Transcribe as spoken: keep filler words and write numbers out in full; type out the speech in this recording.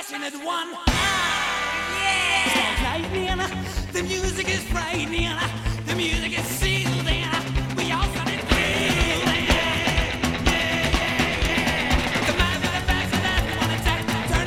passionate one. Ah, yeah! It's lightning, the music is frightening, the music is seasoned.